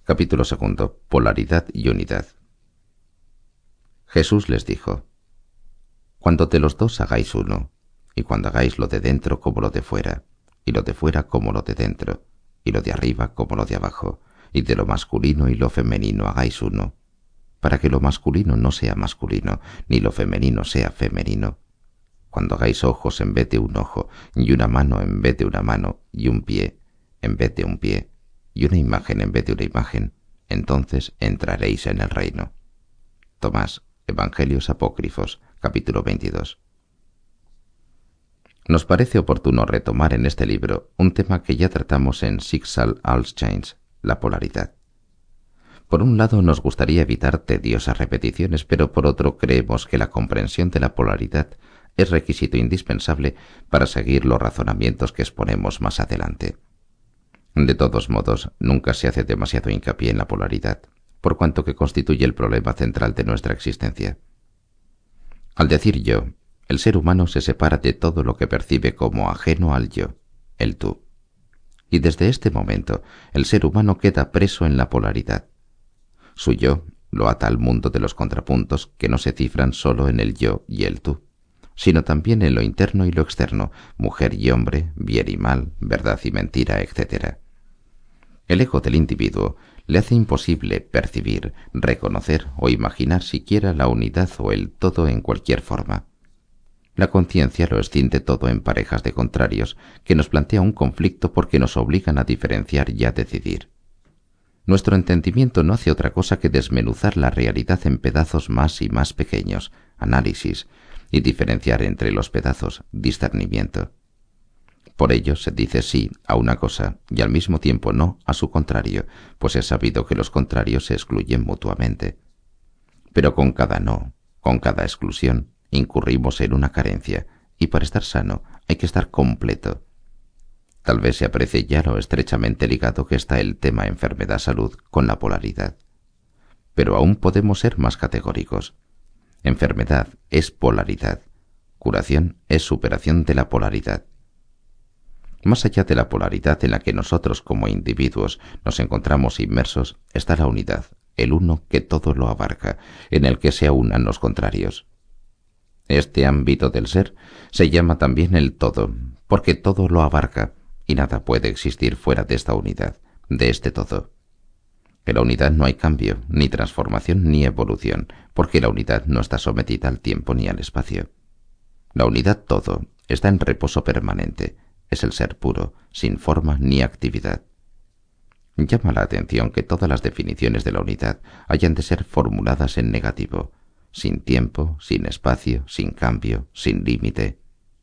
Capítulo 2. Polaridad y unidad. Jesús les dijo: Cuando de los dos hagáis uno, y cuando hagáis lo de dentro como lo de fuera, y lo de fuera como lo de dentro, y lo de arriba como lo de abajo, y de lo masculino y lo femenino hagáis uno, para que lo masculino no sea masculino, ni lo femenino sea femenino. Cuando hagáis ojos en vez de un ojo, y una mano en vez de una mano, y un pie en vez de un pie, y una imagen en vez de una imagen, entonces entraréis en el reino. Tomás, Evangelios Apócrifos, capítulo 22. Nos parece oportuno retomar en este libro un tema que ya tratamos en Sixal Alschains, la polaridad. Por un lado nos gustaría evitar tediosas repeticiones, pero por otro creemos que la comprensión de la polaridad es requisito indispensable para seguir los razonamientos que exponemos más adelante. De todos modos, nunca se hace demasiado hincapié en la polaridad, por cuanto que constituye el problema central de nuestra existencia. Al decir yo, el ser humano se separa de todo lo que percibe como ajeno al yo, el tú. Y desde este momento, el ser humano queda preso en la polaridad. Su yo lo ata al mundo de los contrapuntos que no se cifran solo en el yo y el tú, sino también en lo interno y lo externo, mujer y hombre, bien y mal, verdad y mentira, etc. El ego del individuo le hace imposible percibir, reconocer o imaginar siquiera la unidad o el todo en cualquier forma. La conciencia lo escinde todo en parejas de contrarios que nos plantea un conflicto porque nos obligan a diferenciar y a decidir. Nuestro entendimiento no hace otra cosa que desmenuzar la realidad en pedazos más y más pequeños, análisis, y diferenciar entre los pedazos, discernimiento. Por ello se dice sí a una cosa y al mismo tiempo no a su contrario, pues es sabido que los contrarios se excluyen mutuamente. Pero con cada no, con cada exclusión, incurrimos en una carencia, y para estar sano hay que estar completo. Tal vez se aprecie ya lo estrechamente ligado que está el tema enfermedad-salud con la polaridad. Pero aún podemos ser más categóricos. Enfermedad es polaridad. Curación es superación de la polaridad. Más allá de la polaridad en la que nosotros como individuos nos encontramos inmersos está la unidad, el uno que todo lo abarca, en el que se aunan los contrarios. Este ámbito del ser se llama también el todo, porque todo lo abarca, y nada puede existir fuera de esta unidad, de este todo. En la unidad no hay cambio, ni transformación, ni evolución, porque la unidad no está sometida al tiempo ni al espacio. La unidad todo está en reposo permanente, es el ser puro, sin forma ni actividad. Llama la atención que todas las definiciones de la unidad hayan de ser formuladas en negativo, sin tiempo, sin espacio, sin cambio, sin límite.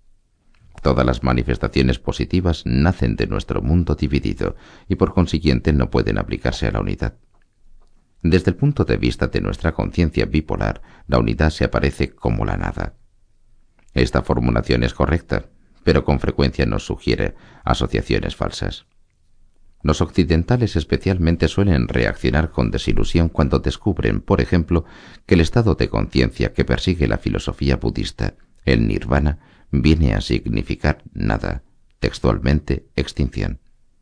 Todas las manifestaciones positivas nacen de nuestro mundo dividido y por consiguiente no pueden aplicarse a la unidad. Desde el punto de vista de nuestra conciencia bipolar, la unidad se aparece como la nada. Esta formulación es correcta, pero con frecuencia nos sugiere asociaciones falsas. Los occidentales especialmente suelen reaccionar con desilusión cuando descubren, por ejemplo, que el estado de conciencia que persigue la filosofía budista, el nirvana, viene a significar nada, textualmente extinción.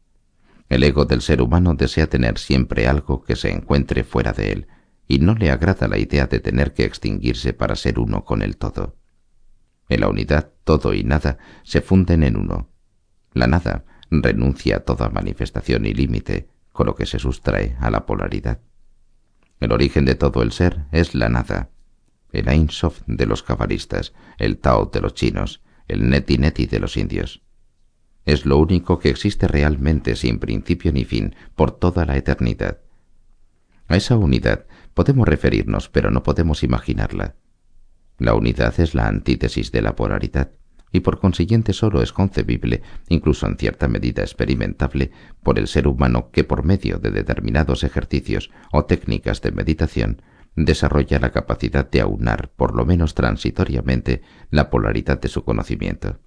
El ego del ser humano desea tener siempre algo que se encuentre fuera de él, y no le agrada la idea de tener que extinguirse para ser uno con el todo. En la unidad, todo y nada se funden en uno. La nada renuncia a toda manifestación y límite, con lo que se sustrae a la polaridad. El origen de todo el ser es la nada. El Ein Sof de los cabalistas, el Tao de los chinos, el Neti Neti de los indios. Es lo único que existe realmente sin principio ni fin por toda la eternidad. A esa unidad podemos referirnos, pero no podemos imaginarla. La unidad es la antítesis de la polaridad, y por consiguiente solo es concebible, incluso en cierta medida experimentable, por el ser humano que por medio de determinados ejercicios o técnicas de meditación desarrolla la capacidad de aunar, por lo menos transitoriamente, la polaridad de su conocimiento.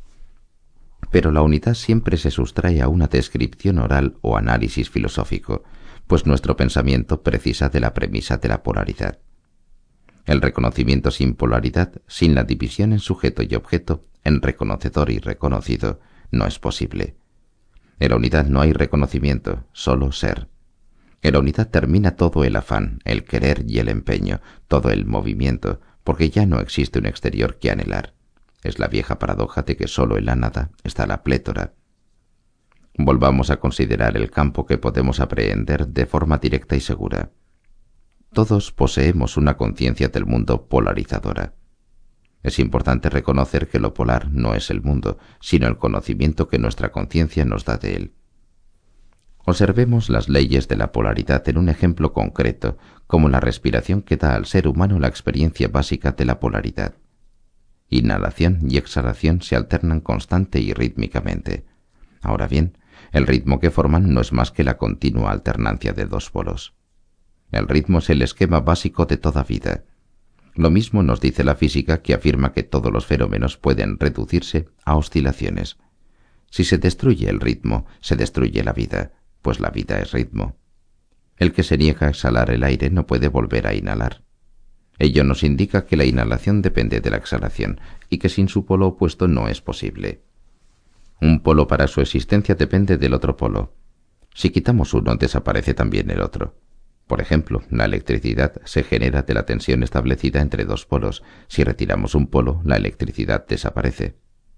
Pero la unidad siempre se sustrae a una descripción oral o análisis filosófico, pues nuestro pensamiento precisa de la premisa de la polaridad. El reconocimiento sin polaridad, sin la división en sujeto y objeto, en reconocedor y reconocido, no es posible. En la unidad no hay reconocimiento, solo ser. En la unidad termina todo el afán, el querer y el empeño, todo el movimiento, porque ya no existe un exterior que anhelar. Es la vieja paradoja de que solo en la nada está la plétora. Volvamos a considerar el campo que podemos aprehender de forma directa y segura. Todos poseemos una conciencia del mundo polarizadora. Es importante reconocer que lo polar no es el mundo, sino el conocimiento que nuestra conciencia nos da de él. Observemos las leyes de la polaridad en un ejemplo concreto, como la respiración que da al ser humano la experiencia básica de la polaridad. Inhalación y exhalación se alternan constante y rítmicamente. Ahora bien, el ritmo que forman no es más que la continua alternancia de dos polos. El ritmo es el esquema básico de toda vida. Lo mismo nos dice la física, que afirma que todos los fenómenos pueden reducirse a oscilaciones. Si se destruye el ritmo, se destruye la vida, pues la vida es ritmo. El que se niega a exhalar el aire no puede volver a inhalar. Ello nos indica que la inhalación depende de la exhalación y que sin su polo opuesto no es posible. Un polo para su existencia depende del otro polo. Si quitamos uno, desaparece también el otro. Por ejemplo, la electricidad se genera de la tensión establecida entre dos polos. Si retiramos un polo, la electricidad desaparece.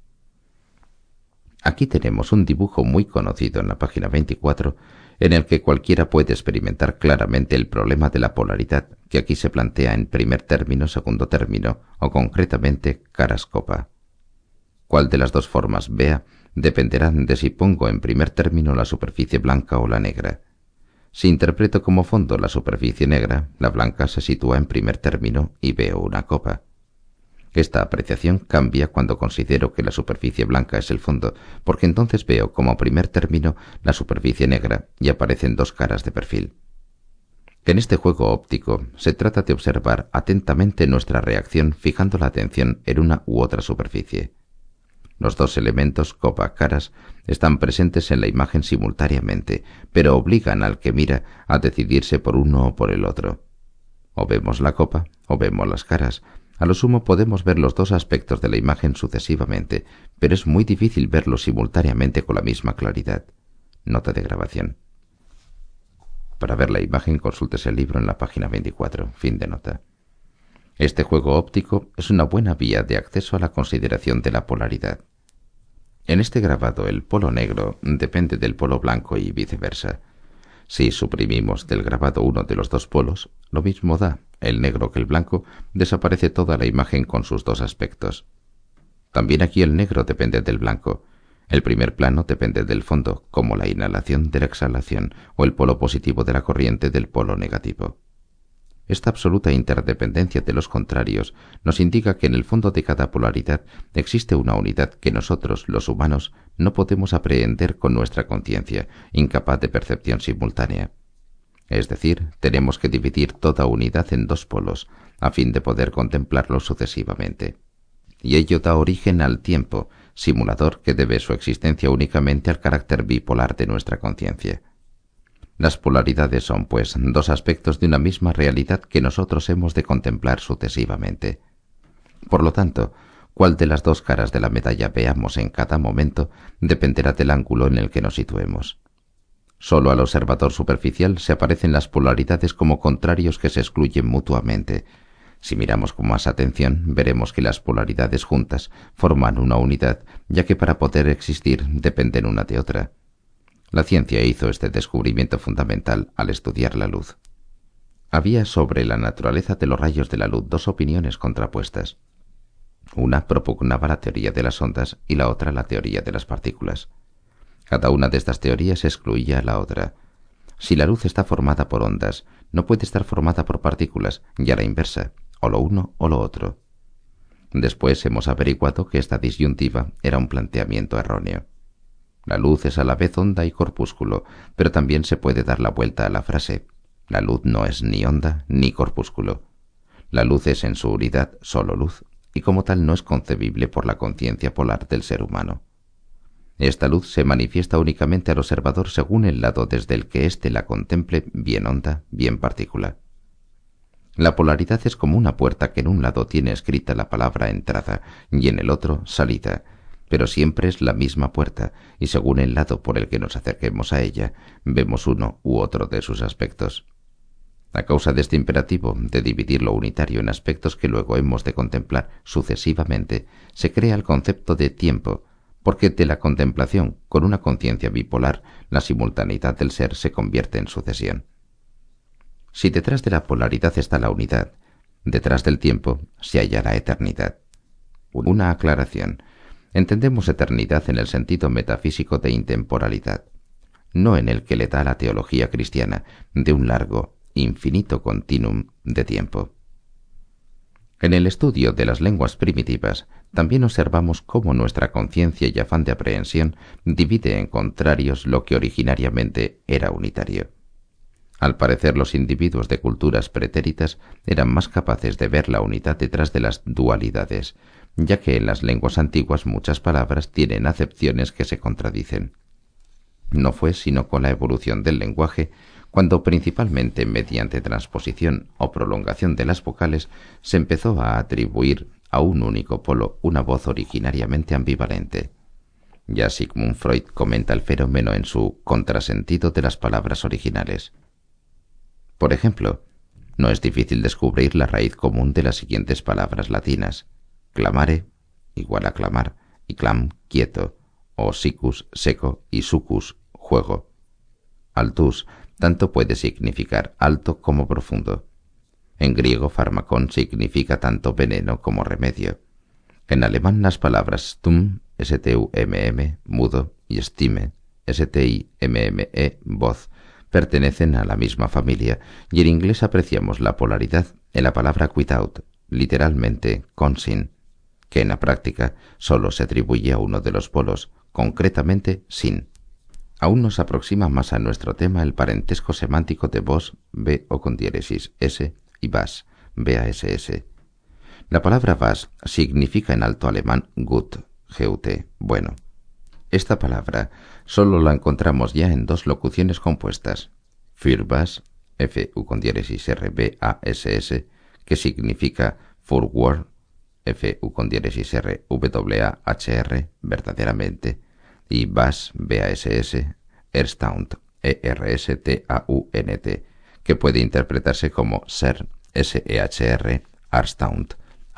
Aquí tenemos un dibujo muy conocido en la página 24, en el que cualquiera puede experimentar claramente el problema de la polaridad, que aquí se plantea en primer término, segundo término, o concretamente caras-copa. Cuál de las dos formas vea dependerá de si pongo en primer término la superficie blanca o la negra. Si interpreto como fondo la superficie negra, la blanca se sitúa en primer término y veo una copa. Esta apreciación cambia cuando considero que la superficie blanca es el fondo, porque entonces veo como primer término la superficie negra y aparecen dos caras de perfil. En este juego óptico se trata de observar atentamente nuestra reacción fijando la atención en una u otra superficie. Los dos elementos, copa, caras, están presentes en la imagen simultáneamente, pero obligan al que mira a decidirse por uno o por el otro. O vemos la copa o vemos las caras. A lo sumo podemos ver los dos aspectos de la imagen sucesivamente, pero es muy difícil verlos simultáneamente con la misma claridad. Nota de grabación. Para ver la imagen, consúltese el libro en la página 24. Fin de nota. Este juego óptico es una buena vía de acceso a la consideración de la polaridad. En este grabado, el polo negro depende del polo blanco y viceversa. Si suprimimos del grabado uno de los dos polos, lo mismo da, el negro que el blanco, desaparece toda la imagen con sus dos aspectos. También aquí el negro depende del blanco. El primer plano depende del fondo, como la inhalación de la exhalación o el polo positivo de la corriente del polo negativo. Esta absoluta interdependencia de los contrarios nos indica que en el fondo de cada polaridad existe una unidad que nosotros, los humanos, no podemos aprehender con nuestra conciencia, incapaz de percepción simultánea. Es decir, tenemos que dividir toda unidad en dos polos, a fin de poder contemplarlos sucesivamente. Y ello da origen al tiempo, simulador que debe su existencia únicamente al carácter bipolar de nuestra conciencia. Las polaridades son, pues, dos aspectos de una misma realidad que nosotros hemos de contemplar sucesivamente. Por lo tanto, cuál de las dos caras de la medalla veamos en cada momento dependerá del ángulo en el que nos situemos. Solo al observador superficial se aparecen las polaridades como contrarios que se excluyen mutuamente. Si miramos con más atención, veremos que las polaridades juntas forman una unidad, ya que para poder existir dependen una de otra. La ciencia hizo este descubrimiento fundamental al estudiar la luz. Había sobre la naturaleza de los rayos de la luz dos opiniones contrapuestas. Una propugnaba la teoría de las ondas y la otra la teoría de las partículas. Cada una de estas teorías excluía a la otra. Si la luz está formada por ondas, no puede estar formada por partículas, y a la inversa, o lo uno o lo otro. Después hemos averiguado que esta disyuntiva era un planteamiento erróneo. La luz es a la vez onda y corpúsculo, pero también se puede dar la vuelta a la frase. La luz no es ni onda ni corpúsculo. La luz es en su unidad solo luz, y como tal no es concebible por la conciencia polar del ser humano. Esta luz se manifiesta únicamente al observador según el lado desde el que éste la contemple, bien onda, bien partícula. La polaridad es como una puerta que en un lado tiene escrita la palabra entrada y en el otro salida, pero siempre es la misma puerta, y según el lado por el que nos acerquemos a ella, vemos uno u otro de sus aspectos. A causa de este imperativo de dividir lo unitario en aspectos que luego hemos de contemplar sucesivamente, se crea el concepto de tiempo, porque de la contemplación con una conciencia bipolar, la simultaneidad del ser se convierte en sucesión. Si detrás de la polaridad está la unidad, detrás del tiempo se halla la eternidad. Una aclaración. Entendemos eternidad en el sentido metafísico de intemporalidad, no en el que le da la teología cristiana de un largo, infinito continuum de tiempo. En el estudio de las lenguas primitivas también observamos cómo nuestra conciencia y afán de aprehensión divide en contrarios lo que originariamente era unitario. Al parecer, los individuos de culturas pretéritas eran más capaces de ver la unidad detrás de las dualidades, ya que en las lenguas antiguas muchas palabras tienen acepciones que se contradicen. No fue sino con la evolución del lenguaje cuando, principalmente mediante transposición o prolongación de las vocales, se empezó a atribuir a un único polo una voz originariamente ambivalente. Ya Sigmund Freud comenta el fenómeno en su Contrasentido de las palabras originales. Por ejemplo, no es difícil descubrir la raíz común de las siguientes palabras latinas: clamare, igual a clamar, y clam, quieto, o sicus, seco, y sucus, juego. Altus tanto puede significar alto como profundo. En griego, fármacon significa tanto veneno como remedio. En alemán, las palabras stumm, stumm, mudo, y stime, stimme, voz, pertenecen a la misma familia, y en inglés apreciamos la polaridad en la palabra without, literalmente consin, que en la práctica solo se atribuye a uno de los polos, concretamente sin. Aún nos aproxima más a nuestro tema el parentesco semántico de vos, b o con diéresis s, y vas, bass. La palabra vas significa en alto alemán gut, bueno. Esta palabra solo la encontramos ya en dos locuciones compuestas: für was, fu con diéresis r, bass, que significa for word, fu con diéresis r, war, verdaderamente, y vas, bass, erstaunt, erstaunt, que puede interpretarse como ser, ser, arstaunt,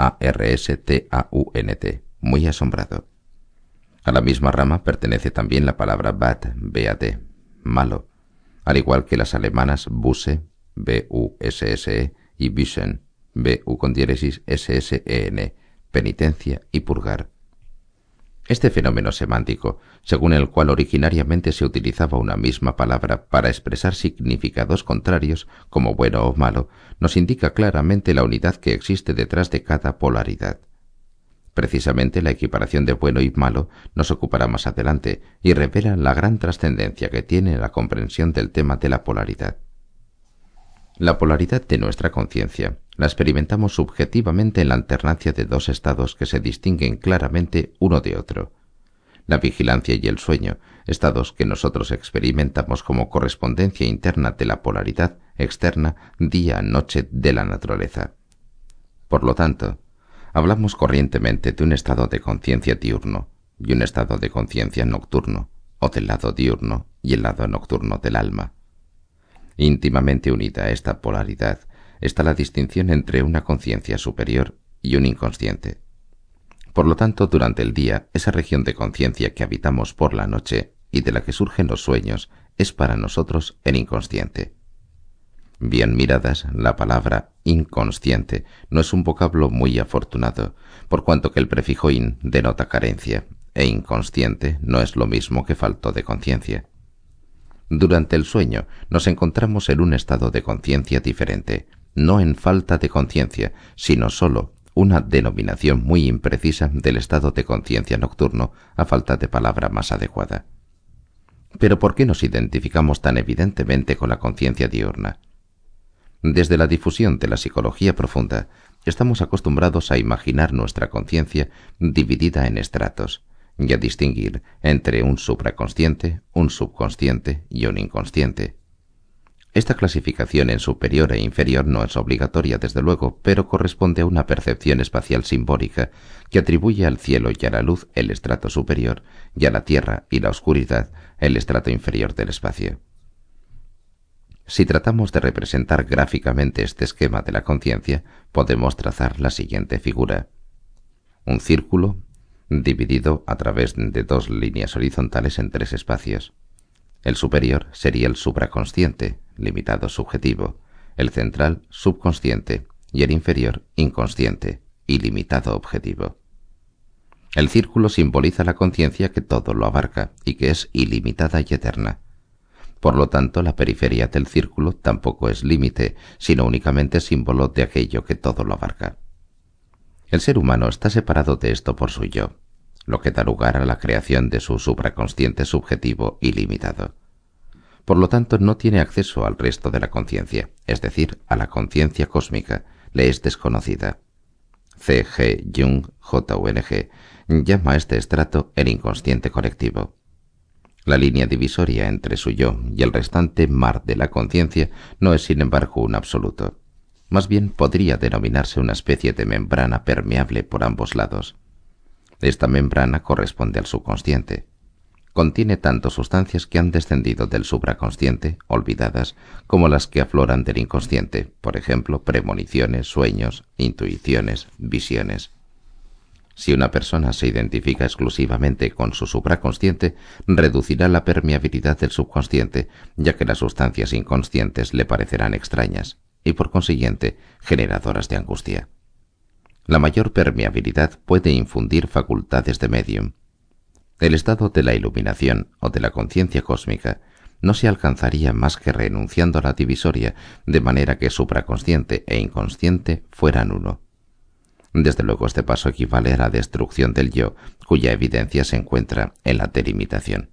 arstaunt, muy asombrado. A la misma rama pertenece también la palabra bad, malo, al igual que las alemanas Busse, busse, y Büßen, bu con diéresis ssen, penitencia y purgar. Este fenómeno semántico, según el cual originariamente se utilizaba una misma palabra para expresar significados contrarios, como bueno o malo, nos indica claramente la unidad que existe detrás de cada polaridad. Precisamente la equiparación de bueno y malo nos ocupará más adelante y revela la gran trascendencia que tiene la comprensión del tema de la polaridad. La polaridad de nuestra conciencia la experimentamos subjetivamente en la alternancia de dos estados que se distinguen claramente uno de otro: la vigilancia y el sueño, estados que nosotros experimentamos como correspondencia interna de la polaridad externa día-noche de la naturaleza. Por lo tanto, hablamos corrientemente de un estado de conciencia diurno y un estado de conciencia nocturno, o del lado diurno y el lado nocturno del alma. Íntimamente unida a esta polaridad está la distinción entre una conciencia superior y un inconsciente. Por lo tanto, durante el día, esa región de conciencia que habitamos por la noche y de la que surgen los sueños es para nosotros el inconsciente. Bien miradas, la palabra inconsciente no es un vocablo muy afortunado, por cuanto que el prefijo in denota carencia, e inconsciente no es lo mismo que falto de conciencia. Durante el sueño nos encontramos en un estado de conciencia diferente, no en falta de conciencia, sino solo una denominación muy imprecisa del estado de conciencia nocturno, a falta de palabra más adecuada. Pero ¿por qué nos identificamos tan evidentemente con la conciencia diurna? Desde la difusión de la psicología profunda, estamos acostumbrados a imaginar nuestra conciencia dividida en estratos y a distinguir entre un supraconsciente, un subconsciente y un inconsciente. Esta clasificación en superior e inferior no es obligatoria, desde luego, pero corresponde a una percepción espacial simbólica que atribuye al cielo y a la luz el estrato superior y a la tierra y la oscuridad el estrato inferior del espacio. Si tratamos de representar gráficamente este esquema de la conciencia, podemos trazar la siguiente figura. Un círculo dividido a través de dos líneas horizontales en tres espacios. El superior sería el supraconsciente, limitado subjetivo, el central subconsciente y el inferior inconsciente, ilimitado objetivo. El círculo simboliza la conciencia que todo lo abarca y que es ilimitada y eterna. Por lo tanto, la periferia del círculo tampoco es límite, sino únicamente símbolo de aquello que todo lo abarca. El ser humano está separado de esto por su yo, lo que da lugar a la creación de su supraconsciente subjetivo ilimitado. Por lo tanto, no tiene acceso al resto de la conciencia, es decir, a la conciencia cósmica, le es desconocida. C. G. Jung, JUNG, llama a este estrato el inconsciente colectivo. La línea divisoria entre su yo y el restante mar de la conciencia no es, sin embargo, un absoluto. Más bien podría denominarse una especie de membrana permeable por ambos lados. Esta membrana corresponde al subconsciente. Contiene tanto sustancias que han descendido del supraconsciente, olvidadas, como las que afloran del inconsciente, por ejemplo, premoniciones, sueños, intuiciones, visiones. Si una persona se identifica exclusivamente con su supraconsciente, reducirá la permeabilidad del subconsciente, ya que las sustancias inconscientes le parecerán extrañas y, por consiguiente, generadoras de angustia. La mayor permeabilidad puede infundir facultades de médium. El estado de la iluminación o de la conciencia cósmica no se alcanzaría más que renunciando a la divisoria, de manera que supraconsciente e inconsciente fueran uno. Desde luego, este paso equivale a la destrucción del yo, cuya evidencia se encuentra en la delimitación.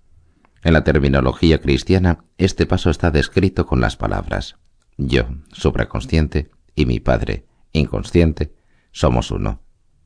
En la terminología cristiana, este paso está descrito con las palabras: yo, supraconsciente, y mi Padre, inconsciente, somos uno.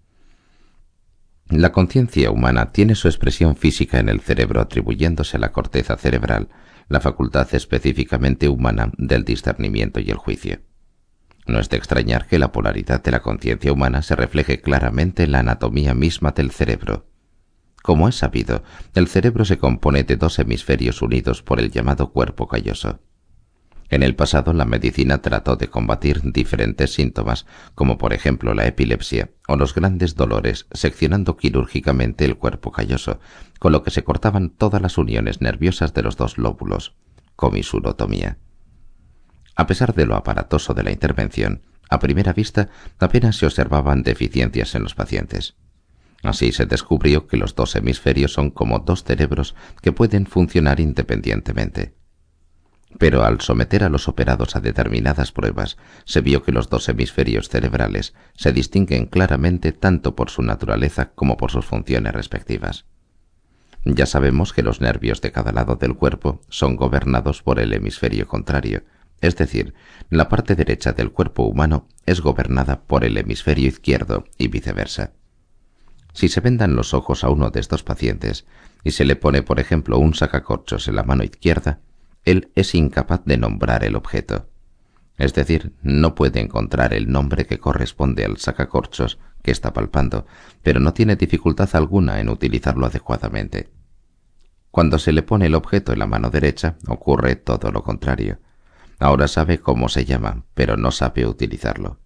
La conciencia humana tiene su expresión física en el cerebro, atribuyéndose a la corteza cerebral la facultad específicamente humana del discernimiento y el juicio. No es de extrañar que la polaridad de la conciencia humana se refleje claramente en la anatomía misma del cerebro. Como es sabido, el cerebro se compone de dos hemisferios unidos por el llamado cuerpo calloso. En el pasado, la medicina trató de combatir diferentes síntomas, como por ejemplo la epilepsia o los grandes dolores, seccionando quirúrgicamente el cuerpo calloso, con lo que se cortaban todas las uniones nerviosas de los dos lóbulos, comisurotomía. A pesar de lo aparatoso de la intervención, a primera vista apenas se observaban deficiencias en los pacientes. Así se descubrió que los dos hemisferios son como dos cerebros que pueden funcionar independientemente. Pero al someter a los operados a determinadas pruebas, se vio que los dos hemisferios cerebrales se distinguen claramente tanto por su naturaleza como por sus funciones respectivas. Ya sabemos que los nervios de cada lado del cuerpo son gobernados por el hemisferio contrario, es decir, la parte derecha del cuerpo humano es gobernada por el hemisferio izquierdo y viceversa. Si se vendan los ojos a uno de estos pacientes y se le pone, por ejemplo, un sacacorchos en la mano izquierda, él es incapaz de nombrar el objeto. Es decir, no puede encontrar el nombre que corresponde al sacacorchos que está palpando, pero no tiene dificultad alguna en utilizarlo adecuadamente. Cuando se le pone el objeto en la mano derecha, ocurre todo lo contrario. Ahora sabe cómo se llama, pero no sabe utilizarlo.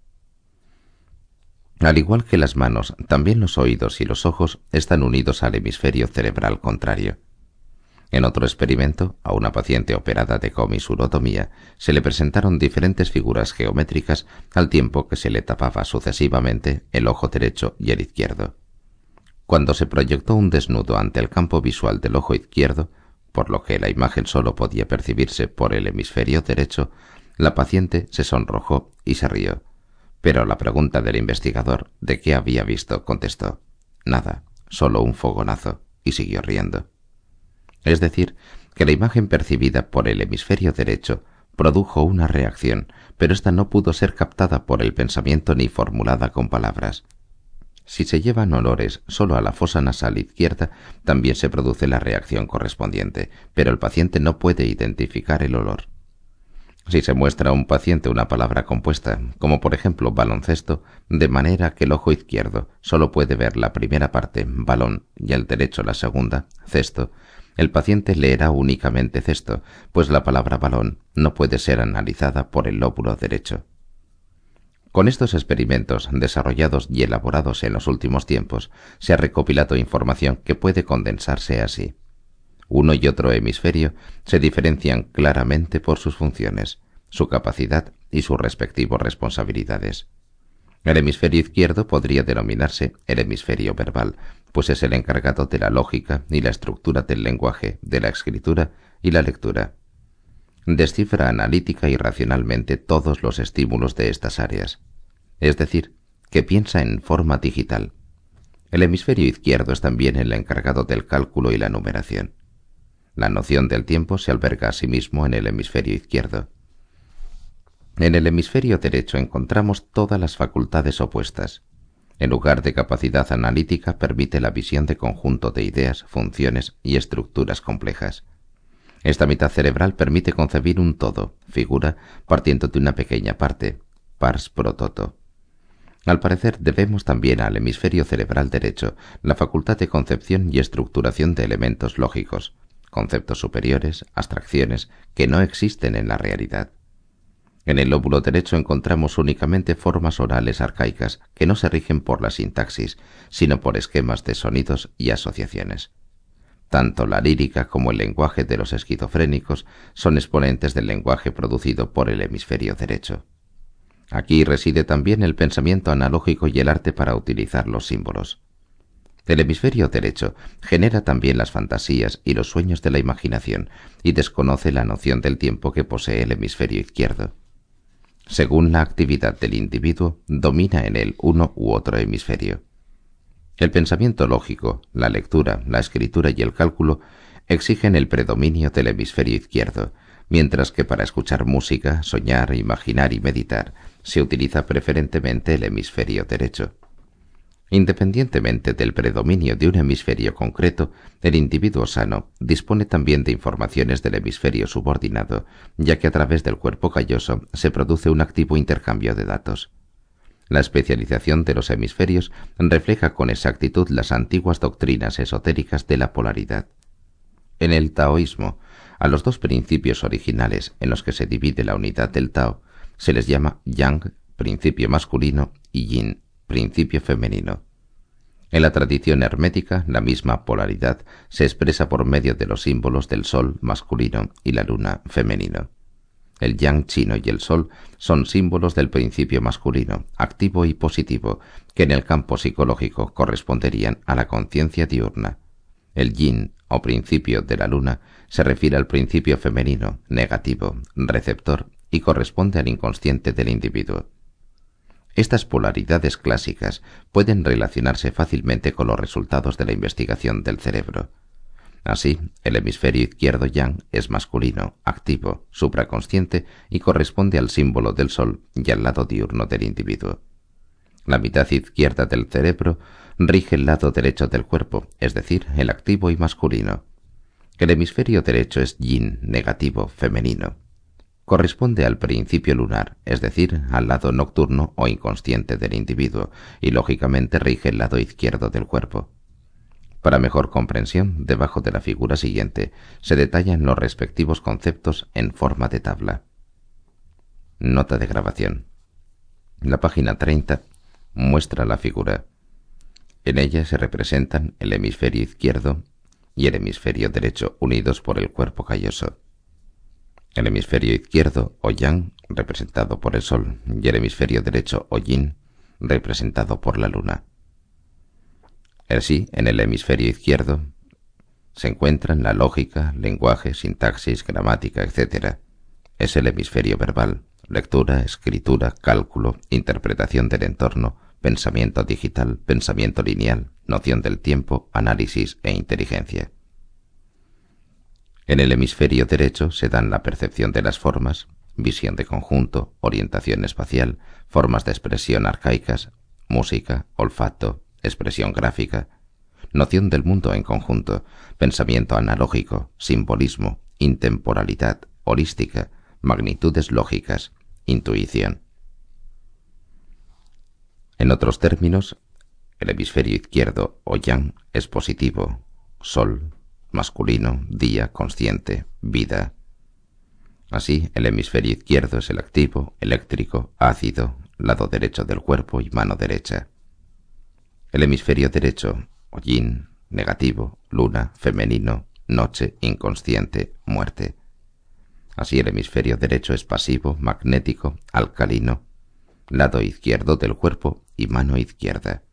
Al igual que las manos, también los oídos y los ojos están unidos al hemisferio cerebral contrario. En otro experimento, a una paciente operada de comisurotomía, se le presentaron diferentes figuras geométricas al tiempo que se le tapaba sucesivamente el ojo derecho y el izquierdo. Cuando se proyectó un desnudo ante el campo visual del ojo izquierdo, por lo que la imagen solo podía percibirse por el hemisferio derecho, la paciente se sonrojó y se rió. Pero a la pregunta del investigador de qué había visto, contestó: nada, solo un fogonazo, y siguió riendo. Es decir, que la imagen percibida por el hemisferio derecho produjo una reacción, pero ésta no pudo ser captada por el pensamiento ni formulada con palabras. Si se llevan olores solo a la fosa nasal izquierda, también se produce la reacción correspondiente, pero el paciente no puede identificar el olor. Si se muestra a un paciente una palabra compuesta, como por ejemplo baloncesto, de manera que el ojo izquierdo solo puede ver la primera parte, balón, y el derecho la segunda, cesto, el paciente leerá únicamente cesto, pues la palabra balón no puede ser analizada por el lóbulo derecho. Con estos experimentos, desarrollados y elaborados en los últimos tiempos, se ha recopilado información que puede condensarse así. Uno y otro hemisferio se diferencian claramente por sus funciones, su capacidad y sus respectivas responsabilidades. El hemisferio izquierdo podría denominarse el hemisferio verbal, pues es el encargado de la lógica y la estructura del lenguaje, de la escritura y la lectura. Descifra analítica y racionalmente todos los estímulos de estas áreas, es decir, que piensa en forma digital. El hemisferio izquierdo es también el encargado del cálculo y la numeración. La noción del tiempo se alberga asimismo en el hemisferio izquierdo. En el hemisferio derecho encontramos todas las facultades opuestas. En lugar de capacidad analítica, permite la visión de conjunto de ideas, funciones y estructuras complejas. Esta mitad cerebral permite concebir un todo, figura, partiendo de una pequeña parte, pars pro toto. Al parecer debemos también al hemisferio cerebral derecho la facultad de concepción y estructuración de elementos lógicos, conceptos superiores, abstracciones, que no existen en la realidad. En el lóbulo derecho encontramos únicamente formas orales arcaicas que no se rigen por la sintaxis, sino por esquemas de sonidos y asociaciones. Tanto la lírica como el lenguaje de los esquizofrénicos son exponentes del lenguaje producido por el hemisferio derecho. Aquí reside también el pensamiento analógico y el arte para utilizar los símbolos. El hemisferio derecho genera también las fantasías y los sueños de la imaginación y desconoce la noción del tiempo que posee el hemisferio izquierdo. Según la actividad del individuo, domina en él uno u otro hemisferio. El pensamiento lógico, la lectura, la escritura y el cálculo exigen el predominio del hemisferio izquierdo, mientras que para escuchar música, soñar, imaginar y meditar se utiliza preferentemente el hemisferio derecho. Independientemente del predominio de un hemisferio concreto, el individuo sano dispone también de informaciones del hemisferio subordinado, ya que a través del cuerpo calloso se produce un activo intercambio de datos. La especialización de los hemisferios refleja con exactitud las antiguas doctrinas esotéricas de la polaridad. En el taoísmo, a los dos principios originales en los que se divide la unidad del Tao se les llama Yang, principio masculino, y Yin, principio femenino. En la tradición hermética, la misma polaridad se expresa por medio de los símbolos del sol masculino y la luna femenino. El yang chino y el sol son símbolos del principio masculino, activo y positivo, que en el campo psicológico corresponderían a la conciencia diurna. El yin, o principio de la luna, se refiere al principio femenino, negativo, receptor, y corresponde al inconsciente del individuo. Estas polaridades clásicas pueden relacionarse fácilmente con los resultados de la investigación del cerebro. Así, el hemisferio izquierdo yang es masculino, activo, supraconsciente y corresponde al símbolo del sol y al lado diurno del individuo. La mitad izquierda del cerebro rige el lado derecho del cuerpo, es decir, el activo y masculino. El hemisferio derecho es yin, negativo, femenino. Corresponde al principio lunar, es decir, al lado nocturno o inconsciente del individuo, y lógicamente rige el lado izquierdo del cuerpo. Para mejor comprensión, debajo de la figura siguiente se detallan los respectivos conceptos en forma de tabla. Nota de grabación. La página 30 muestra la figura. En ella se representan el hemisferio izquierdo y el hemisferio derecho unidos por el cuerpo calloso. El hemisferio izquierdo, o yang, representado por el sol, y el hemisferio derecho, o yin, representado por la luna. Así, en el hemisferio izquierdo se encuentran la lógica, lenguaje, sintaxis, gramática, etc. Es el hemisferio verbal, lectura, escritura, cálculo, interpretación del entorno, pensamiento digital, pensamiento lineal, noción del tiempo, análisis e inteligencia. En el hemisferio derecho se dan la percepción de las formas, visión de conjunto, orientación espacial, formas de expresión arcaicas, música, olfato, expresión gráfica, noción del mundo en conjunto, pensamiento analógico, simbolismo, intemporalidad, holística, magnitudes lógicas, intuición. En otros términos, el hemisferio izquierdo o yang es positivo, sol, masculino, día, consciente, vida. Así, el hemisferio izquierdo es el activo, eléctrico, ácido, lado derecho del cuerpo y mano derecha. El hemisferio derecho, o yin, negativo, luna, femenino, noche, inconsciente, muerte. Así el hemisferio derecho es pasivo, magnético, alcalino, lado izquierdo del cuerpo y mano izquierda.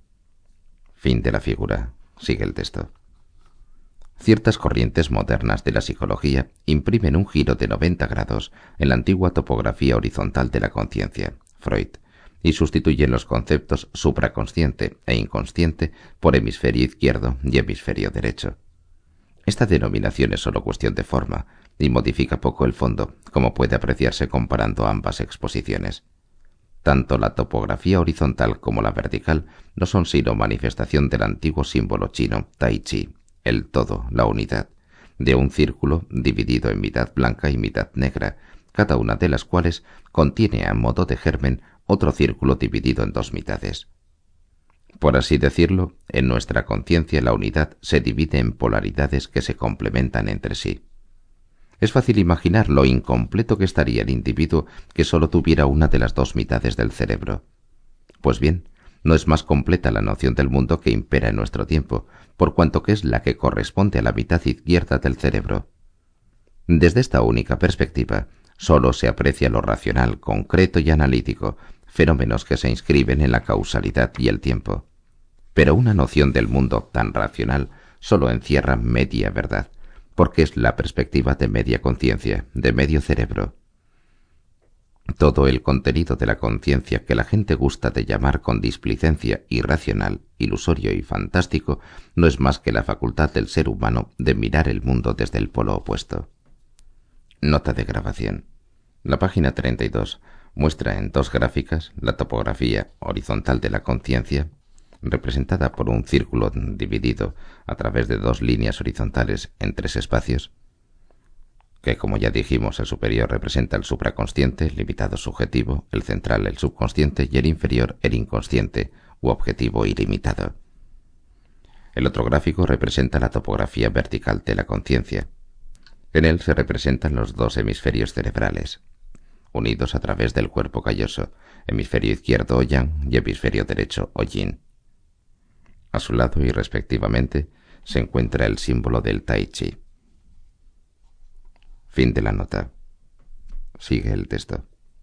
Fin de la figura. Sigue el texto. Ciertas corrientes modernas de la psicología imprimen un giro de 90 grados en la antigua topografía horizontal de la conciencia, Freud, y sustituyen los conceptos supraconsciente e inconsciente por hemisferio izquierdo y hemisferio derecho. Esta denominación es solo cuestión de forma y modifica poco el fondo, como puede apreciarse comparando ambas exposiciones. Tanto la topografía horizontal como la vertical no son sino manifestación del antiguo símbolo chino Tai Chi, el todo, la unidad, de un círculo dividido en mitad blanca y mitad negra, cada una de las cuales contiene a modo de germen otro círculo dividido en dos mitades. Por así decirlo, en nuestra conciencia la unidad se divide en polaridades que se complementan entre sí. Es fácil imaginar lo incompleto que estaría el individuo que solo tuviera una de las dos mitades del cerebro. Pues bien, no es más completa la noción del mundo que impera en nuestro tiempo, por cuanto que es la que corresponde a la mitad izquierda del cerebro. Desde esta única perspectiva, solo se aprecia lo racional, concreto y analítico, fenómenos que se inscriben en la causalidad y el tiempo. Pero una noción del mundo tan racional solo encierra media verdad, porque es la perspectiva de media conciencia, de medio cerebro. Todo el contenido de la conciencia que la gente gusta de llamar con displicencia irracional, ilusorio y fantástico no es más que la facultad del ser humano de mirar el mundo desde el polo opuesto. Nota de grabación. La página 32 muestra en dos gráficas la topografía horizontal de la conciencia, representada por un círculo dividido a través de dos líneas horizontales en tres espacios, que como ya dijimos el superior representa el supraconsciente, limitado subjetivo, el central el subconsciente y el inferior el inconsciente u objetivo ilimitado. El otro gráfico representa la topografía vertical de la conciencia. En él se representan los dos hemisferios cerebrales, unidos a través del cuerpo calloso, hemisferio izquierdo o yang y hemisferio derecho o yin. A su lado y respectivamente se encuentra el símbolo del Tai Chi. Fin de la nota. Sigue el texto.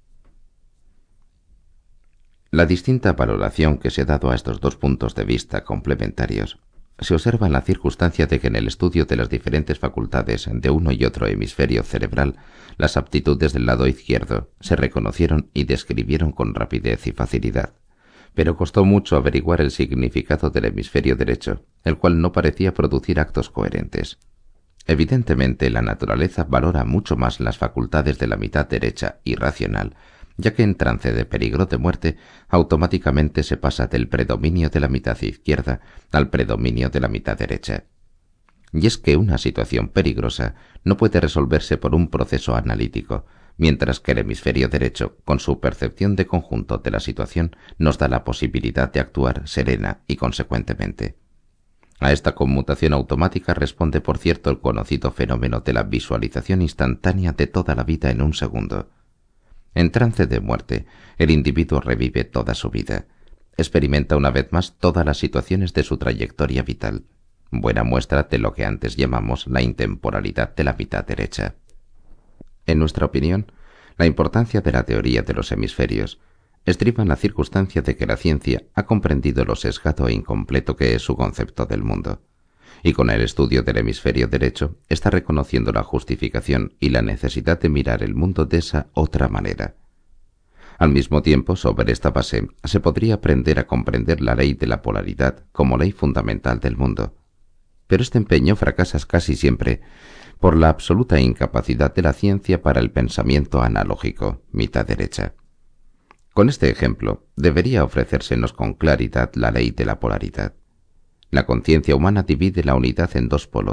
La distinta valoración que se ha dado a estos dos puntos de vista complementarios se observa en la circunstancia de que en el estudio de las diferentes facultades de uno y otro hemisferio cerebral, las aptitudes del lado izquierdo se reconocieron y describieron con rapidez y facilidad, pero costó mucho averiguar el significado del hemisferio derecho, el cual no parecía producir actos coherentes. Evidentemente, la naturaleza valora mucho más las facultades de la mitad derecha irracional, ya que en trance de peligro de muerte automáticamente se pasa del predominio de la mitad izquierda al predominio de la mitad derecha. Y es que una situación peligrosa no puede resolverse por un proceso analítico, mientras que el hemisferio derecho, con su percepción de conjunto de la situación, nos da la posibilidad de actuar serena y consecuentemente. A esta conmutación automática responde, por cierto, el conocido fenómeno de la visualización instantánea de toda la vida en un segundo. En trance de muerte, el individuo revive toda su vida. Experimenta una vez más todas las situaciones de su trayectoria vital, buena muestra de lo que antes llamamos la intemporalidad de la mitad derecha. En nuestra opinión, la importancia de la teoría de los hemisferios estriba en la circunstancia de que la ciencia ha comprendido lo sesgado e incompleto que es su concepto del mundo, y con el estudio del hemisferio derecho está reconociendo la justificación y la necesidad de mirar el mundo de esa otra manera. Al mismo tiempo, sobre esta base, se podría aprender a comprender la ley de la polaridad como ley fundamental del mundo. Pero este empeño fracasa casi siempre por la absoluta incapacidad de la ciencia para el pensamiento analógico, mitad derecha. Con este ejemplo, debería ofrecérsenos con claridad la ley de la polaridad. La conciencia humana divide la unidad en dos polos,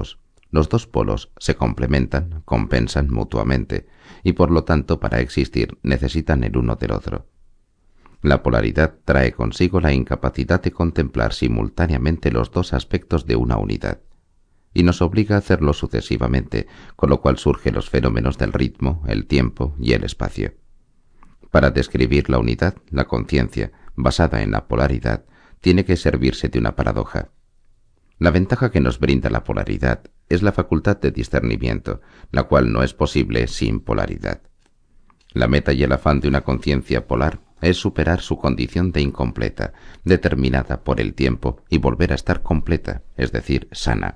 Los dos polos se complementan, compensan mutuamente, y por lo tanto para existir necesitan el uno del otro. La polaridad trae consigo la incapacidad de contemplar simultáneamente los dos aspectos de una unidad, y nos obliga a hacerlo sucesivamente, con lo cual surgen los fenómenos del ritmo, el tiempo y el espacio. Para describir la unidad, la conciencia, basada en la polaridad, tiene que servirse de una paradoja. La ventaja que nos brinda la polaridad es la facultad de discernimiento, la cual no es posible sin polaridad. La meta y el afán de una conciencia polar es superar su condición de incompleta, determinada por el tiempo, y volver a estar completa, es decir, sana.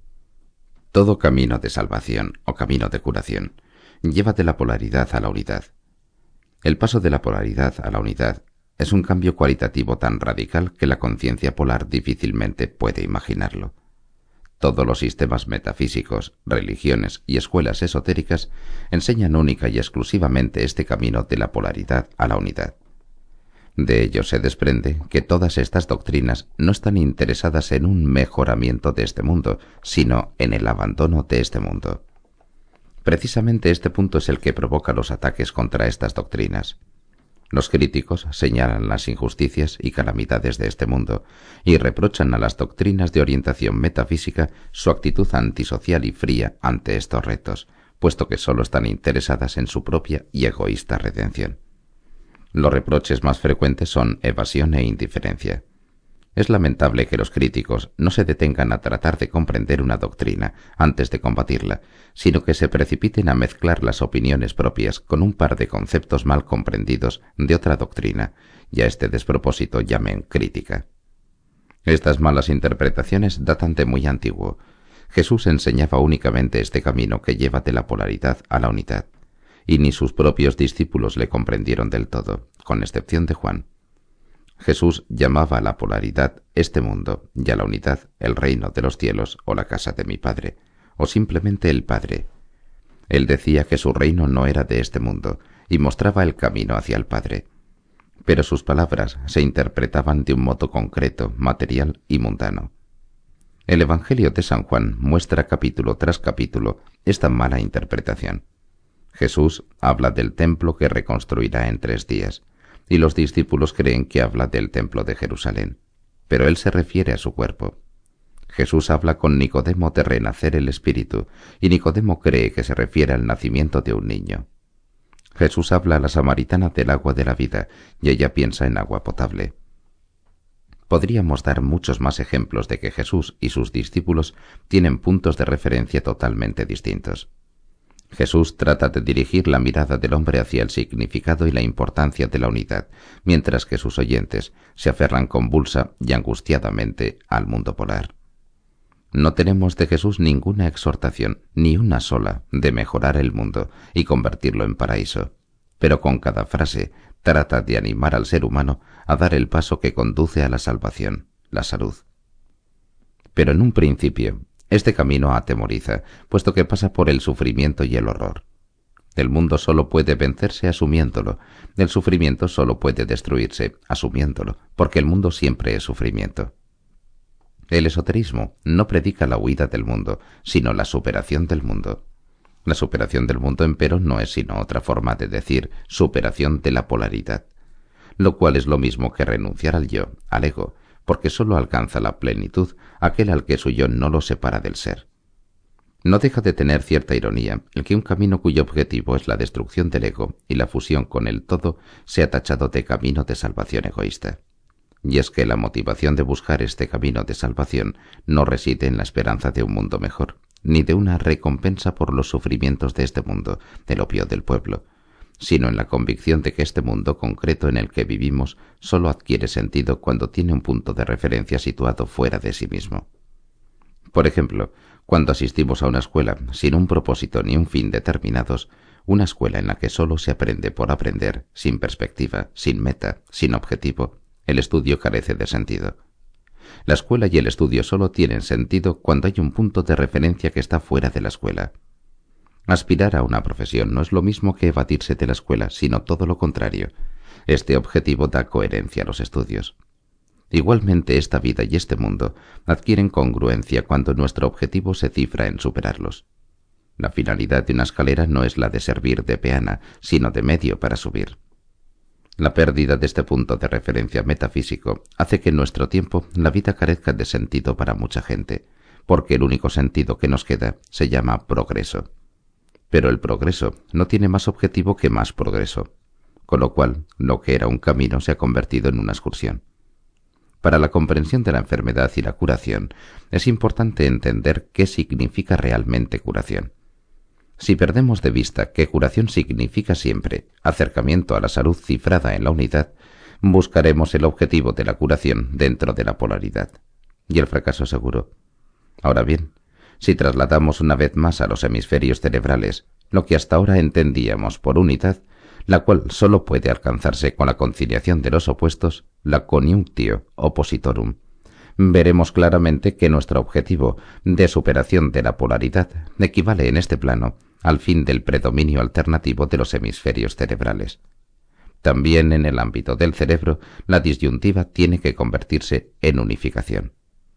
Todo camino de salvación o camino de curación lleva de la polaridad a la unidad. El paso de la polaridad a la unidad es un cambio cualitativo tan radical que la conciencia polar difícilmente puede imaginarlo. Todos los sistemas metafísicos, religiones y escuelas esotéricas enseñan única y exclusivamente este camino de la polaridad a la unidad. De ello se desprende que todas estas doctrinas no están interesadas en un mejoramiento de este mundo, sino en el abandono de este mundo. Precisamente este punto es el que provoca los ataques contra estas doctrinas. Los críticos señalan las injusticias y calamidades de este mundo y reprochan a las doctrinas de orientación metafísica su actitud antisocial y fría ante estos retos, puesto que sólo están interesadas en su propia y egoísta redención. Los reproches más frecuentes son evasión e indiferencia. Es lamentable que los críticos no se detengan a tratar de comprender una doctrina antes de combatirla, sino que se precipiten a mezclar las opiniones propias con un par de conceptos mal comprendidos de otra doctrina, y a este despropósito llamen crítica. Estas malas interpretaciones datan de muy antiguo. Jesús enseñaba únicamente este camino que lleva de la polaridad a la unidad, y ni sus propios discípulos le comprendieron del todo, con excepción de Juan. Jesús llamaba a la polaridad este mundo y a la unidad el reino de los cielos o la casa de mi Padre, o simplemente el Padre. Él decía que su reino no era de este mundo y mostraba el camino hacia el Padre. Pero sus palabras se interpretaban de un modo concreto, material y mundano. El Evangelio de San Juan muestra capítulo tras capítulo esta mala interpretación. Jesús habla del templo que reconstruirá en 3 días, y los discípulos creen que habla del templo de Jerusalén, pero él se refiere a su cuerpo. Jesús habla con Nicodemo de renacer el espíritu, y Nicodemo cree que se refiere al nacimiento de un niño. Jesús habla a la samaritana del agua de la vida, y ella piensa en agua potable. Podríamos dar muchos más ejemplos de que Jesús y sus discípulos tienen puntos de referencia totalmente distintos. Jesús trata de dirigir la mirada del hombre hacia el significado y la importancia de la unidad, mientras que sus oyentes se aferran convulsa y angustiadamente al mundo polar. No tenemos de Jesús ninguna exhortación, ni una sola, de mejorar el mundo y convertirlo en paraíso, pero con cada frase trata de animar al ser humano a dar el paso que conduce a la salvación, la salud. Pero en un principio, este camino atemoriza, puesto que pasa por el sufrimiento y el horror. El mundo solo puede vencerse asumiéndolo, el sufrimiento solo puede destruirse asumiéndolo, porque el mundo siempre es sufrimiento. El esoterismo no predica la huida del mundo, sino la superación del mundo. La superación del mundo, empero, no es sino otra forma de decir superación de la polaridad, lo cual es lo mismo que renunciar al yo, al ego, porque sólo alcanza la plenitud aquel al que su yo no lo separa del ser. No deja de tener cierta ironía el que un camino cuyo objetivo es la destrucción del ego y la fusión con el todo sea tachado de camino de salvación egoísta. Y es que la motivación de buscar este camino de salvación no reside en la esperanza de un mundo mejor, ni de una recompensa por los sufrimientos de este mundo, del opio del pueblo, sino en la convicción de que este mundo concreto en el que vivimos sólo adquiere sentido cuando tiene un punto de referencia situado fuera de sí mismo. Por ejemplo, cuando asistimos a una escuela sin un propósito ni un fin determinados, una escuela en la que sólo se aprende por aprender, sin perspectiva, sin meta, sin objetivo, el estudio carece de sentido. La escuela y el estudio sólo tienen sentido cuando hay un punto de referencia que está fuera de la escuela. Aspirar a una profesión no es lo mismo que evadirse de la escuela, sino todo lo contrario. Este objetivo da coherencia a los estudios. Igualmente esta vida y este mundo adquieren congruencia cuando nuestro objetivo se cifra en superarlos. La finalidad de una escalera no es la de servir de peana, sino de medio para subir. La pérdida de este punto de referencia metafísico hace que en nuestro tiempo la vida carezca de sentido para mucha gente, porque el único sentido que nos queda se llama progreso. Pero el progreso no tiene más objetivo que más progreso, con lo cual lo que era un camino se ha convertido en una excursión. Para la comprensión de la enfermedad y la curación, es importante entender qué significa realmente curación. Si perdemos de vista que curación significa siempre acercamiento a la salud cifrada en la unidad, buscaremos el objetivo de la curación dentro de la polaridad, y el fracaso seguro. Ahora bien, si trasladamos una vez más a los hemisferios cerebrales lo que hasta ahora entendíamos por unidad, la cual sólo puede alcanzarse con la conciliación de los opuestos, la coniunctio oppositorum, veremos claramente que nuestro objetivo de superación de la polaridad equivale en este plano al fin del predominio alternativo de los hemisferios cerebrales. También en el ámbito del cerebro, la disyuntiva tiene que convertirse en unificación.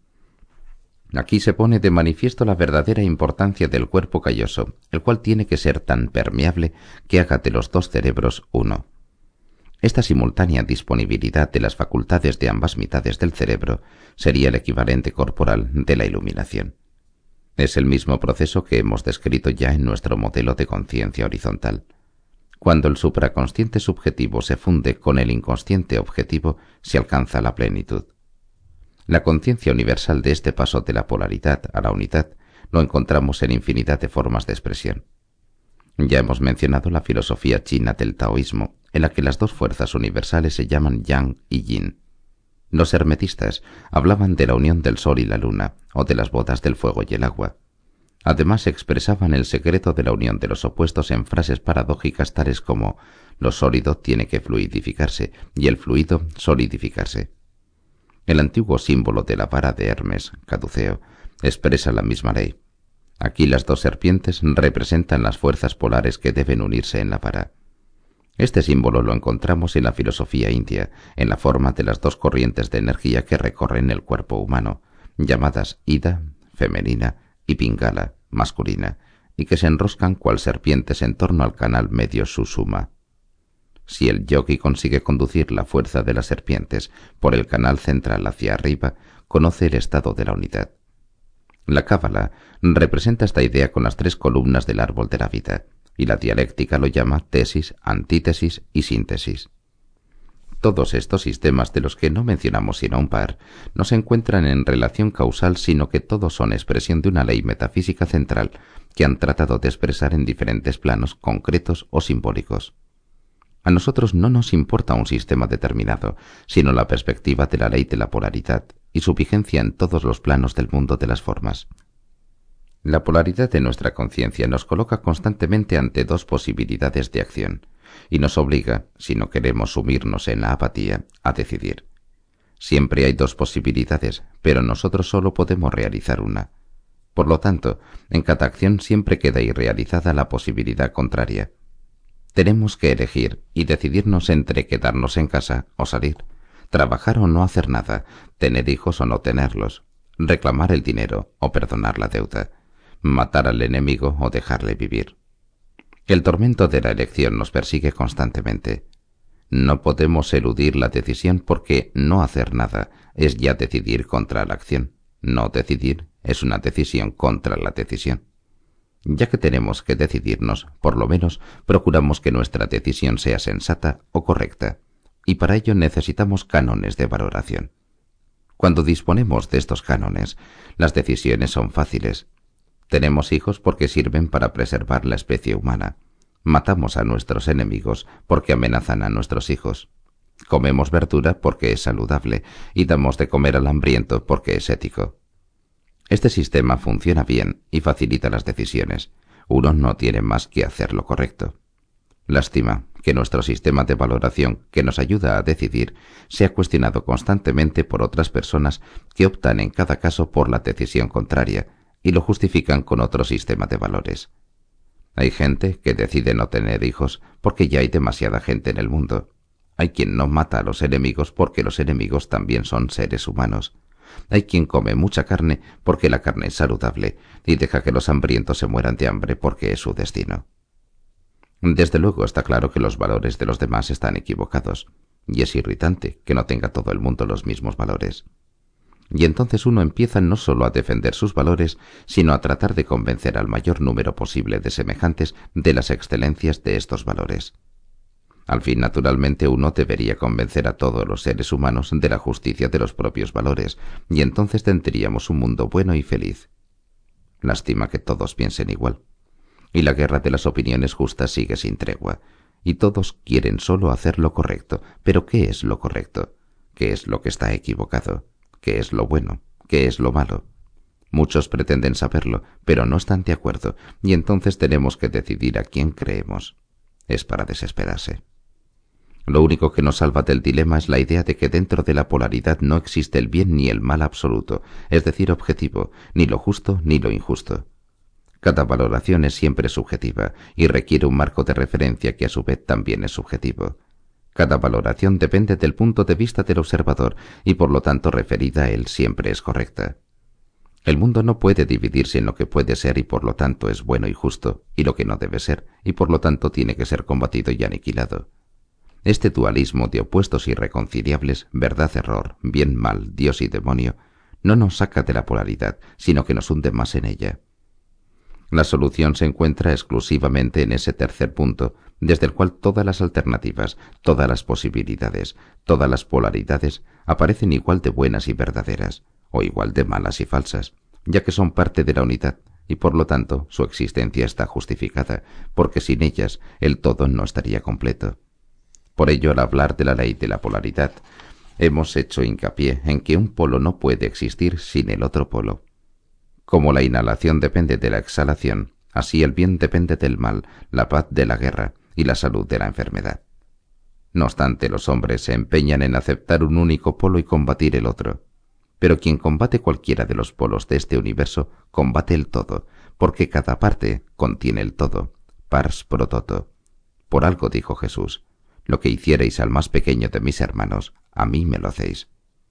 Aquí se pone de manifiesto la verdadera importancia del cuerpo calloso, el cual tiene que ser tan permeable que haga de los dos cerebros uno. Esta simultánea disponibilidad de las facultades de ambas mitades del cerebro sería el equivalente corporal de la iluminación. Es el mismo proceso que hemos descrito ya en nuestro modelo de conciencia horizontal. Cuando el supraconsciente subjetivo se funde con el inconsciente objetivo, se alcanza la plenitud. La conciencia universal de este paso de la polaridad a la unidad lo encontramos en infinidad de formas de expresión. Ya hemos mencionado la filosofía china del taoísmo, en la que las dos fuerzas universales se llaman yang y yin. Los hermetistas hablaban de la unión del sol y la luna, o de las bodas del fuego y el agua. Además expresaban el secreto de la unión de los opuestos en frases paradójicas tales como lo sólido tiene que fluidificarse y el fluido solidificarse. El antiguo símbolo de la vara de Hermes, caduceo, expresa la misma ley. Aquí las dos serpientes representan las fuerzas polares que deben unirse en la vara. Este símbolo lo encontramos en la filosofía india, en la forma de las dos corrientes de energía que recorren el cuerpo humano, llamadas Ida, femenina, y Pingala, masculina, y que se enroscan cual serpientes en torno al canal medio Sushumna. Si el yogi consigue conducir la fuerza de las serpientes por el canal central hacia arriba, conoce el estado de la unidad. La cábala representa esta idea con las tres columnas del árbol de la vida, y la dialéctica lo llama tesis, antítesis y síntesis. Todos estos sistemas, de los que no mencionamos sino un par, no se encuentran en relación causal, sino que todos son expresión de una ley metafísica central que han tratado de expresar en diferentes planos concretos o simbólicos. A nosotros no nos importa un sistema determinado, sino la perspectiva de la ley de la polaridad y su vigencia en todos los planos del mundo de las formas. La polaridad de nuestra conciencia nos coloca constantemente ante dos posibilidades de acción y nos obliga, si no queremos sumirnos en la apatía, a decidir. Siempre hay dos posibilidades, pero nosotros solo podemos realizar una. Por lo tanto, en cada acción siempre queda irrealizada la posibilidad contraria. Tenemos que elegir y decidirnos entre quedarnos en casa o salir, trabajar o no hacer nada, tener hijos o no tenerlos, reclamar el dinero o perdonar la deuda, matar al enemigo o dejarle vivir. El tormento de la elección nos persigue constantemente. No podemos eludir la decisión porque no hacer nada es ya decidir contra la acción. No decidir es una decisión contra la decisión. Ya que tenemos que decidirnos, por lo menos procuramos que nuestra decisión sea sensata o correcta, y para ello necesitamos cánones de valoración. Cuando disponemos de estos cánones, las decisiones son fáciles. Tenemos hijos porque sirven para preservar la especie humana. Matamos a nuestros enemigos porque amenazan a nuestros hijos. Comemos verdura porque es saludable y damos de comer al hambriento porque es ético. Este sistema funciona bien y facilita las decisiones. Uno no tiene más que hacer lo correcto. Lástima que nuestro sistema de valoración que nos ayuda a decidir sea cuestionado constantemente por otras personas que optan en cada caso por la decisión contraria y lo justifican con otro sistema de valores. Hay gente que decide no tener hijos porque ya hay demasiada gente en el mundo. Hay quien no mata a los enemigos porque los enemigos también son seres humanos. Hay quien come mucha carne porque la carne es saludable y deja que los hambrientos se mueran de hambre porque es su destino. Desde luego está claro que los valores de los demás están equivocados, y es irritante que no tenga todo el mundo los mismos valores. Y entonces uno empieza no solo a defender sus valores, sino a tratar de convencer al mayor número posible de semejantes de las excelencias de estos valores. Al fin, naturalmente, uno debería convencer a todos los seres humanos de la justicia de los propios valores, y entonces tendríamos un mundo bueno y feliz. Lástima que todos piensen igual. Y la guerra de las opiniones justas sigue sin tregua, y todos quieren solo hacer lo correcto. Pero ¿qué es lo correcto? ¿Qué es lo que está equivocado? ¿Qué es lo bueno? ¿Qué es lo malo? Muchos pretenden saberlo, pero no están de acuerdo, y entonces tenemos que decidir a quién creemos. Es para desesperarse. Lo único que nos salva del dilema es la idea de que dentro de la polaridad no existe el bien ni el mal absoluto, es decir, objetivo, ni lo justo ni lo injusto. Cada valoración es siempre subjetiva y requiere un marco de referencia que a su vez también es subjetivo. Cada valoración depende del punto de vista del observador y por lo tanto referida a él siempre es correcta. El mundo no puede dividirse en lo que puede ser y por lo tanto es bueno y justo, y lo que no debe ser y por lo tanto tiene que ser combatido y aniquilado. Este dualismo de opuestos irreconciliables, verdad-error, bien-mal, Dios y demonio, no nos saca de la polaridad, sino que nos hunde más en ella. La solución se encuentra exclusivamente en ese tercer punto, desde el cual todas las alternativas, todas las posibilidades, todas las polaridades aparecen igual de buenas y verdaderas, o igual de malas y falsas, ya que son parte de la unidad, y por lo tanto su existencia está justificada, porque sin ellas el todo no estaría completo. Por ello, al hablar de la ley de la polaridad, hemos hecho hincapié en que un polo no puede existir sin el otro polo. Como la inhalación depende de la exhalación, así el bien depende del mal, la paz de la guerra y la salud de la enfermedad. No obstante, los hombres se empeñan en aceptar un único polo y combatir el otro. Pero quien combate cualquiera de los polos de este universo, combate el todo, porque cada parte contiene el todo, pars pro toto. Por algo dijo Jesús: lo que hicierais al más pequeño de mis hermanos, a mí me lo hacéis.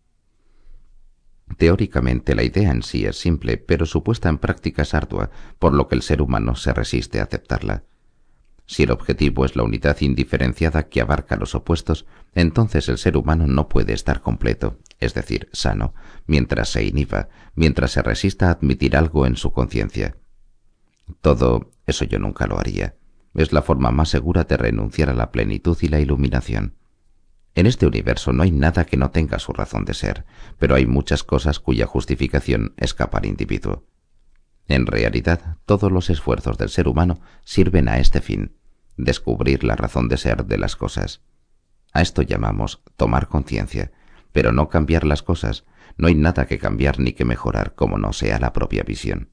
Teóricamente la idea en sí es simple, pero su puesta en práctica es ardua, por lo que el ser humano se resiste a aceptarla. Si el objetivo es la unidad indiferenciada que abarca los opuestos, entonces el ser humano no puede estar completo, es decir, sano, mientras se inhiba, mientras se resista a admitir algo en su conciencia. Todo eso yo nunca lo haría. Es la forma más segura de renunciar a la plenitud y la iluminación. En este universo no hay nada que no tenga su razón de ser, pero hay muchas cosas cuya justificación escapa al individuo. En realidad, todos los esfuerzos del ser humano sirven a este fin: descubrir la razón de ser de las cosas. A esto llamamos tomar conciencia, pero no cambiar las cosas. No hay nada que cambiar ni que mejorar como no sea la propia visión.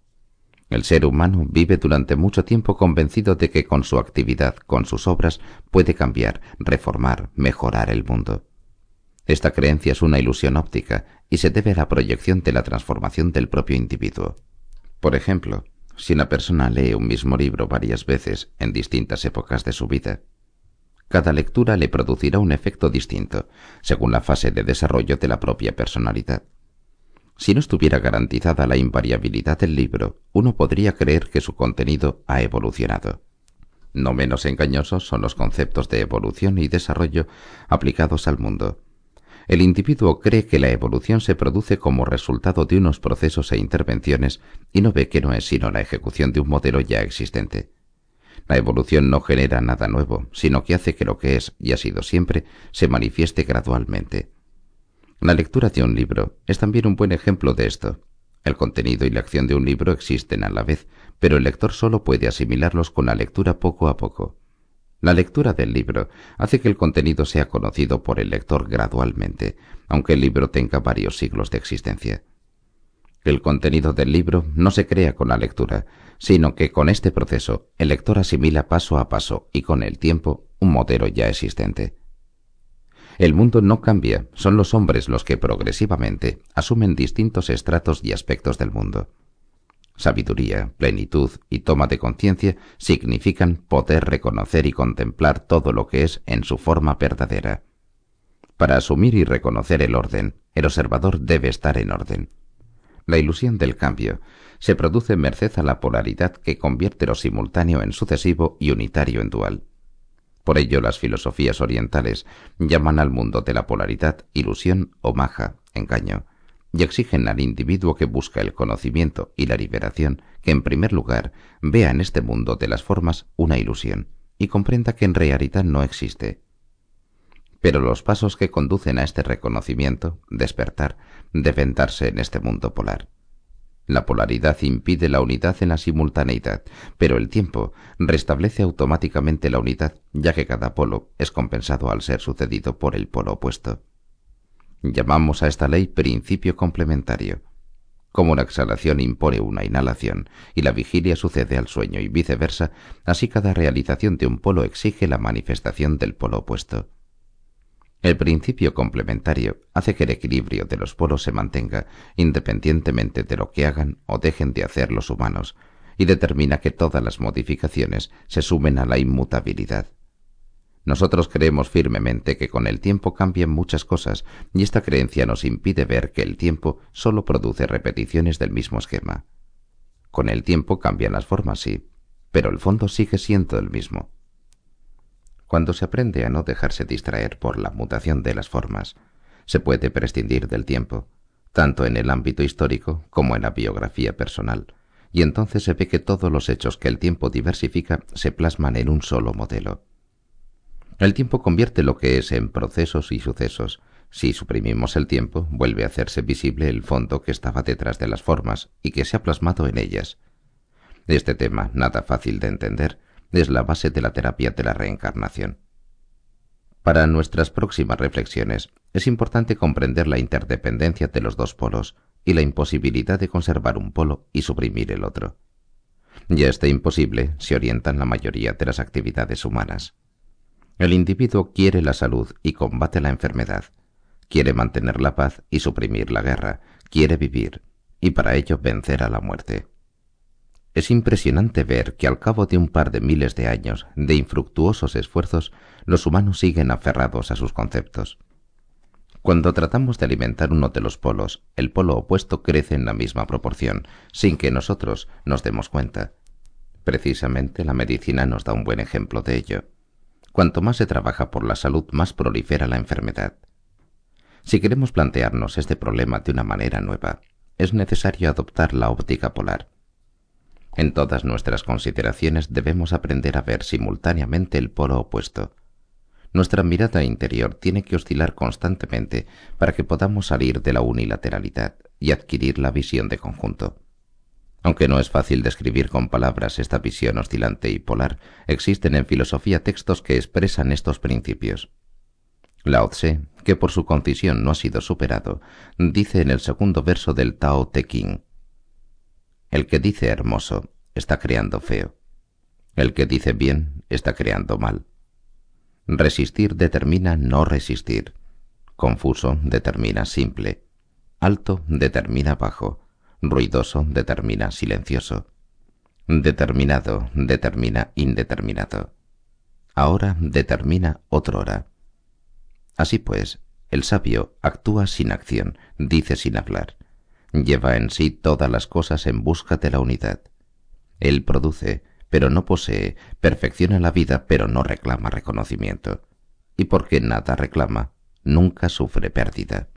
El ser humano vive durante mucho tiempo convencido de que con su actividad, con sus obras, puede cambiar, reformar, mejorar el mundo. Esta creencia es una ilusión óptica y se debe a la proyección de la transformación del propio individuo. Por ejemplo, si una persona lee un mismo libro varias veces en distintas épocas de su vida, cada lectura le producirá un efecto distinto, según la fase de desarrollo de la propia personalidad. Si no estuviera garantizada la invariabilidad del libro, uno podría creer que su contenido ha evolucionado. No menos engañosos son los conceptos de evolución y desarrollo aplicados al mundo. El individuo cree que la evolución se produce como resultado de unos procesos e intervenciones y no ve que no es sino la ejecución de un modelo ya existente. La evolución no genera nada nuevo, sino que hace que lo que es y ha sido siempre se manifieste gradualmente. La lectura de un libro es también un buen ejemplo de esto. El contenido y la acción de un libro existen a la vez, pero el lector solo puede asimilarlos con la lectura poco a poco. La lectura del libro hace que el contenido sea conocido por el lector gradualmente, aunque el libro tenga varios siglos de existencia. El contenido del libro no se crea con la lectura, sino que con este proceso el lector asimila paso a paso y con el tiempo un modelo ya existente. El mundo no cambia, son los hombres los que progresivamente asumen distintos estratos y aspectos del mundo. Sabiduría, plenitud y toma de conciencia significan poder reconocer y contemplar todo lo que es en su forma verdadera. Para asumir y reconocer el orden, el observador debe estar en orden. La ilusión del cambio se produce merced a la polaridad que convierte lo simultáneo en sucesivo y unitario en dual. Por ello las filosofías orientales llaman al mundo de la polaridad ilusión o maja, engaño, y exigen al individuo que busca el conocimiento y la liberación que en primer lugar vea en este mundo de las formas una ilusión y comprenda que en realidad no existe. Pero los pasos que conducen a este reconocimiento, despertar, deben darse en este mundo polar. La polaridad impide la unidad en la simultaneidad, pero el tiempo restablece automáticamente la unidad, ya que cada polo es compensado al ser sucedido por el polo opuesto. Llamamos a esta ley principio complementario. Como la exhalación impone una inhalación y la vigilia sucede al sueño y viceversa, así cada realización de un polo exige la manifestación del polo opuesto. El principio complementario hace que el equilibrio de los polos se mantenga independientemente de lo que hagan o dejen de hacer los humanos, y determina que todas las modificaciones se sumen a la inmutabilidad. Nosotros creemos firmemente que con el tiempo cambian muchas cosas, y esta creencia nos impide ver que el tiempo solo produce repeticiones del mismo esquema. Con el tiempo cambian las formas, sí, pero el fondo sigue siendo el mismo. Cuando se aprende a no dejarse distraer por la mutación de las formas, se puede prescindir del tiempo, tanto en el ámbito histórico como en la biografía personal, y entonces se ve que todos los hechos que el tiempo diversifica se plasman en un solo modelo. El tiempo convierte lo que es en procesos y sucesos. Si suprimimos el tiempo, vuelve a hacerse visible el fondo que estaba detrás de las formas y que se ha plasmado en ellas. Este tema, nada fácil de entender, es la base de la terapia de la reencarnación. Para nuestras próximas reflexiones, es importante comprender la interdependencia de los dos polos y la imposibilidad de conservar un polo y suprimir el otro. Y a este imposible se orientan la mayoría de las actividades humanas. El individuo quiere la salud y combate la enfermedad, quiere mantener la paz y suprimir la guerra, quiere vivir, y para ello vencer a la muerte. Es impresionante ver que al cabo de un par de miles de años de infructuosos esfuerzos, los humanos siguen aferrados a sus conceptos. Cuando tratamos de alimentar uno de los polos, el polo opuesto crece en la misma proporción, sin que nosotros nos demos cuenta. Precisamente la medicina nos da un buen ejemplo de ello. Cuanto más se trabaja por la salud, más prolifera la enfermedad. Si queremos plantearnos este problema de una manera nueva, es necesario adoptar la óptica polar. En todas nuestras consideraciones debemos aprender a ver simultáneamente el polo opuesto. Nuestra mirada interior tiene que oscilar constantemente para que podamos salir de la unilateralidad y adquirir la visión de conjunto. Aunque no es fácil describir con palabras esta visión oscilante y polar, existen en filosofía textos que expresan estos principios. Lao Tse, que por su concisión no ha sido superado, dice en el segundo verso del Tao Te Ching: el que dice hermoso está creando feo. El que dice bien está creando mal. Resistir determina no resistir. Confuso determina simple. Alto determina bajo. Ruidoso determina silencioso. Determinado determina indeterminado. Ahora determina otrora. Así pues, el sabio actúa sin acción, dice sin hablar. Lleva en sí todas las cosas en busca de la unidad. Él produce, pero no posee, perfecciona la vida, pero no reclama reconocimiento. Y porque nada reclama, nunca sufre pérdida.